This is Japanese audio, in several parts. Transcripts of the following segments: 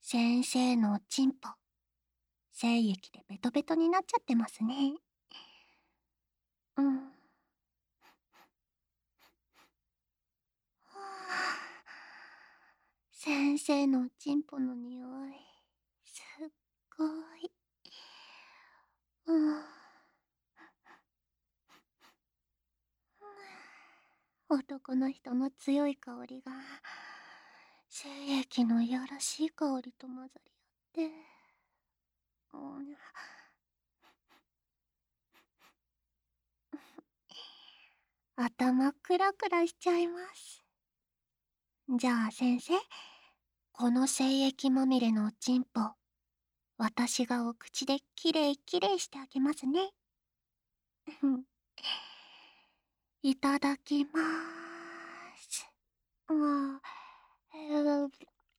先生のおちんぽ、精液でベトベトになっちゃってますね。うん。はあ、先生のおちんぽの匂い、すっごい。うん。男の人の強い香りが、精液のいやらしい香りと混ざり合って、うん、頭クラクラしちゃいます。じゃあ先生、この精液まみれのおちんぽ、私がお口できれいきれいしてあげますね。いただきまーす。あー、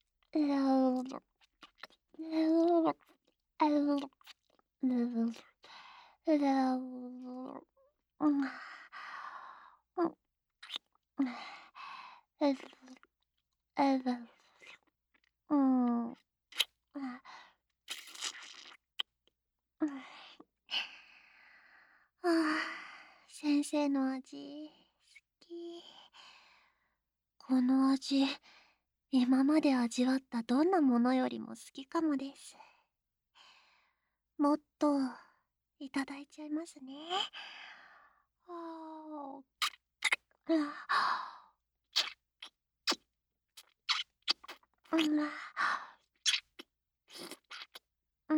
うん。ああ、先生の味、好き。この味、今まで味わったどんなものよりも好きかもです。もっと、いただいちゃいますね。ああ、うん、うん、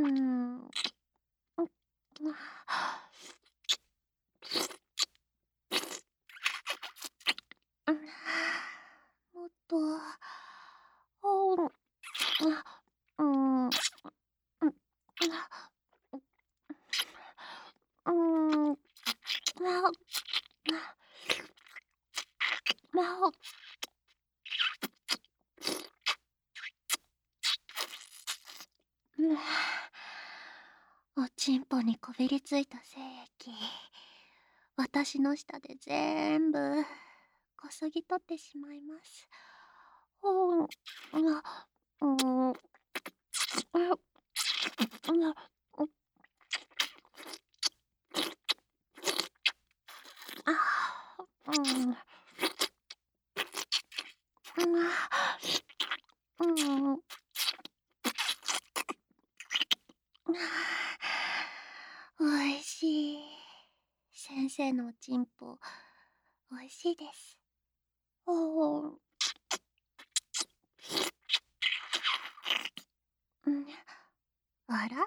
もっと、うん、うん、うん、おちんぽにこびりついた精液、私の舌で全部こそぎ取ってしまいます。うん、うん、うん、うん、うん、おいしい。先生のおちんぽ、おいしいです。おー、うん、あら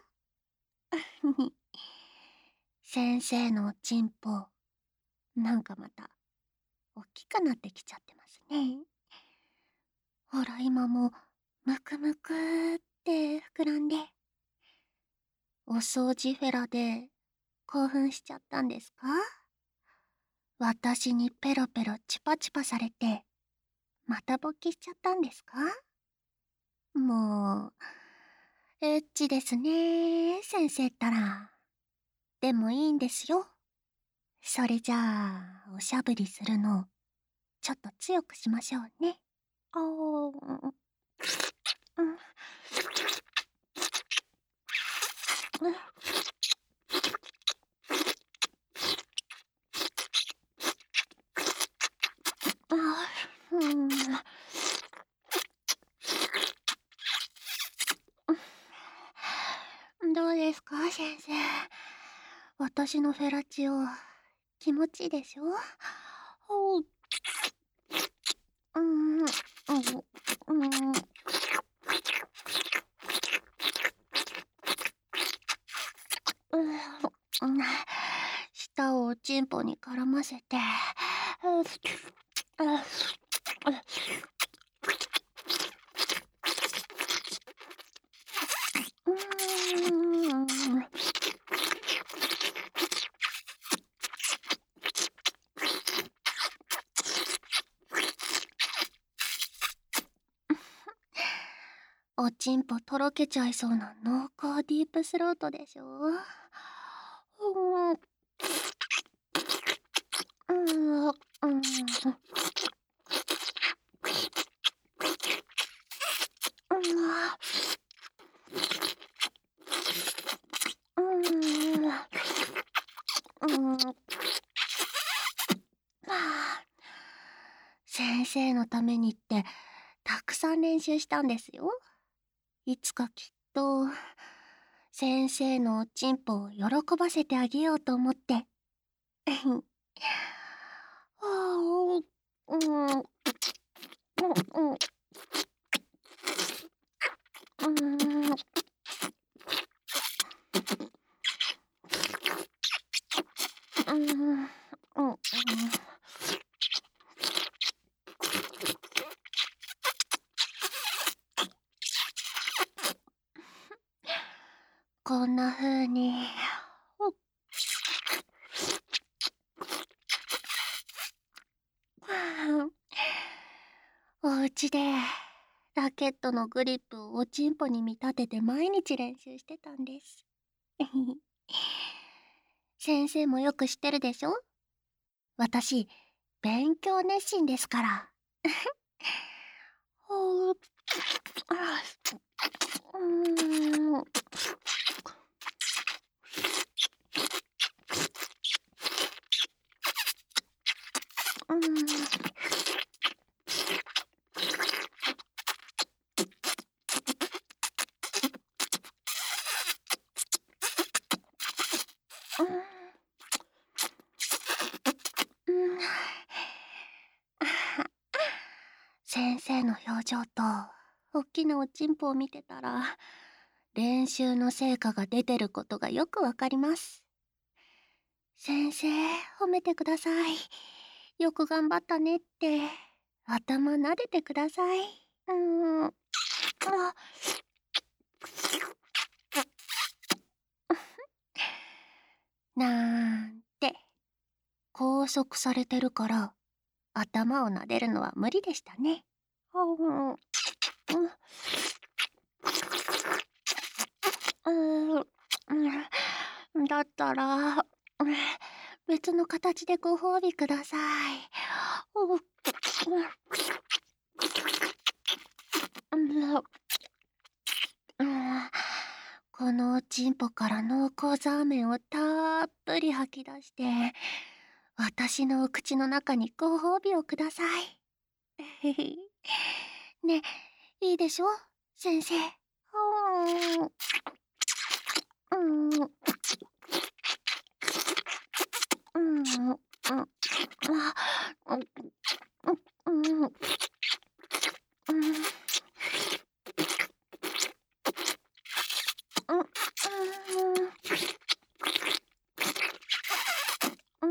先生のおちんぽ、なんかまた、おっきくなってきちゃってますね。ほら、今も、むくむくって膨らんで、お掃除フェラで興奮しちゃったんですか？私にペロペロチュパチュパされて、また勃起しちゃったんですか？もう、エッチですね先生ったら。でもいいんですよ。それじゃあ、おしゃぶりするの、ちょっと強くしましょうね。あー、うん、うん、うん、あー、うん、どうですか先生。私のフェラチオ、気持ちいいでしょ？おう、うん、うん、うん、うん、舌をおちんぽに絡ませて、おちんぽとろけちゃいそうな濃厚ディープスロートでしょ？うん、うん、うん、 のためにってたくさん練習したんですよ。いつかきっと先生のおちんぽを喜ばせてあげようと思って。はあ、うん、うん、うん、うん、うん、うん、こんな風に、お家でラケットのグリップをおちんぽに見立てて毎日練習してたんです。先生もよく知ってるでしょ？私、勉強熱心ですから。ほう、あ、うーん、うん、うん、うん。先生の表情と、おっきなおちんぽを見てたら、練習の成果が出てることがよくわかります。先生、褒めてください。よく頑張ったねって、頭撫でてください。あ、なんて、拘束されてるから、頭を撫でるのは無理でしたね。うんうんうんだったら、別の形でご褒美ください。ううんこのおちんぽから濃厚ザーメンをたっぷり吐き出して、私のお口の中にご褒美をください。ね、いいでしょ先生。うん、うん、うん、うん、あ、うん、うん、うん、うん、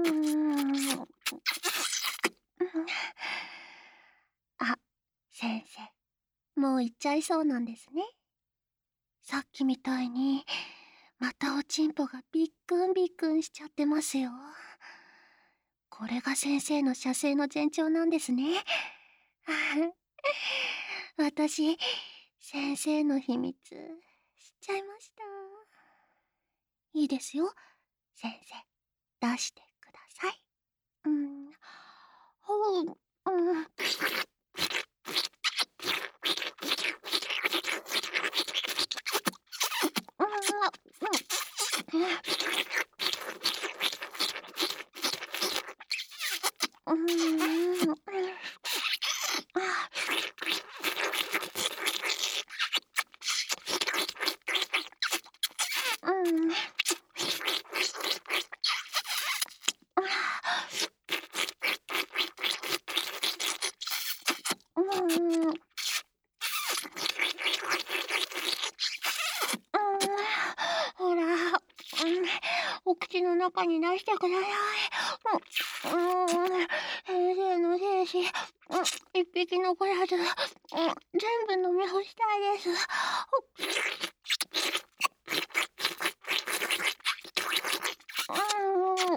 あ、先生、もう行っちゃいそうなんですね。さっきみたいに、またおちんぽがビックンビックンしちゃってますよ。これが先生の射精の前兆なんですね。私、先生の秘密、知っちゃいました。いいですよ、先生。出してください。うん、ほう、うん、うん、うん、うん、うん、ほら、お口の中に出してください。先生の精子、一匹残らず、全部飲み干したいです。うん、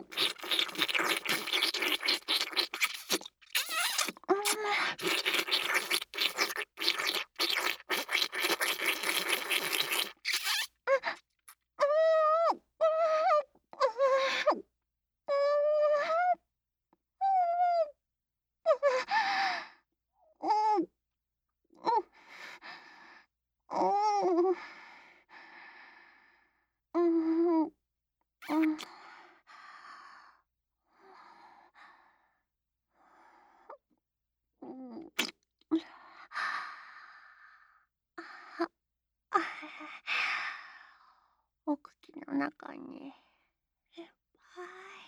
中にいっぱい。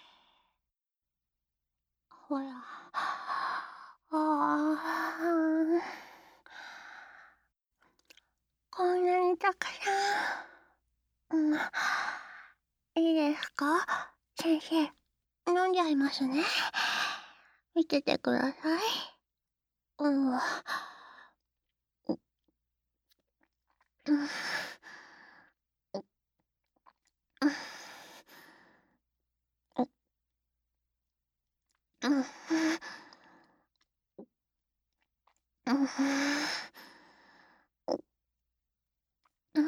ほら。こんなにたくさん。いいですか先生。飲んじゃいますね。見ててください。うん。うん。うん。うん。うん。うん。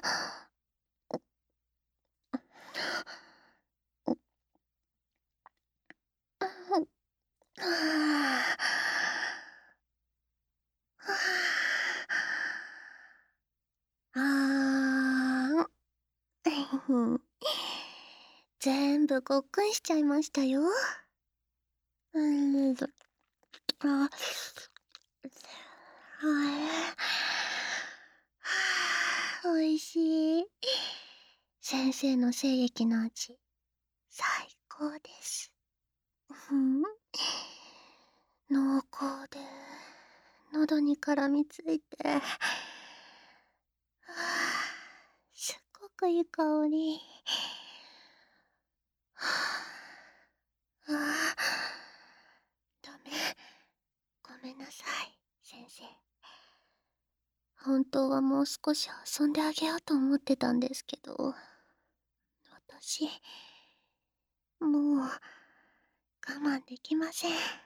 あーん。全部ごっくんしちゃいましたよ。あ、おいしい。先生の精液の味、最高です。うん、濃厚で、喉に絡みついて、すっごくいい香り。ああ、ダメ。ごめんなさい、先生。本当はもう少し遊んであげようと思ってたんですけど、私、もう我慢できません。